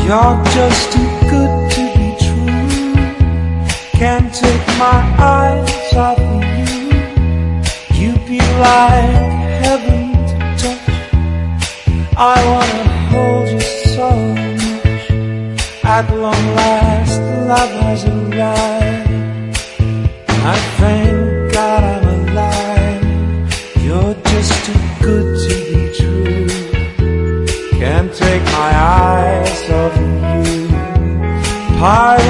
You're just too good to be true. Can't take my eyes off of you. You'd be like heaven to touch. I wanna hold you so much. At long last, love has arrived. I thank God I'm alive. You're just too good to be true. Can't take my eyes off of you.